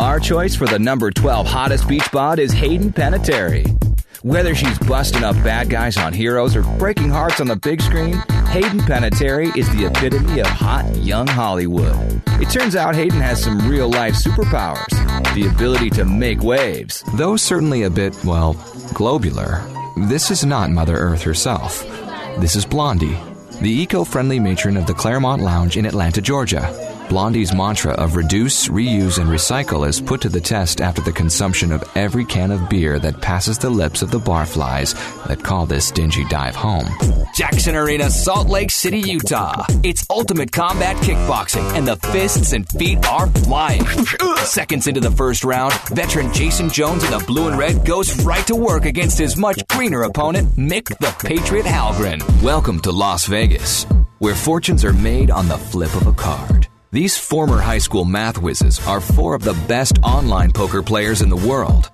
Our choice for the number 12 hottest beach bod is Hayden Panettiere. Whether she's busting up bad guys on Heroes or breaking hearts on the big screen, Hayden Panettiere is the epitome of hot, young Hollywood. It turns out Hayden has some real-life superpowers. The ability to make waves. Though certainly a bit, well, globular, this is not Mother Earth herself. This is Blondie, the eco-friendly matron of the Claremont Lounge in Atlanta, Georgia. Blondie's mantra of reduce, reuse, and recycle is put to the test after the consumption of every can of beer that passes the lips of the barflies that call this dingy dive home. Jackson Arena, Salt Lake City, Utah. It's ultimate combat kickboxing, and the fists and feet are flying. Seconds into the first round, veteran Jason Jones in the blue and red goes right to work against his much greener opponent, Mick the Patriot Halgren. Welcome to Las Vegas, where fortunes are made on the flip of a card. These former high school math whizzes are four of the best online poker players in the world.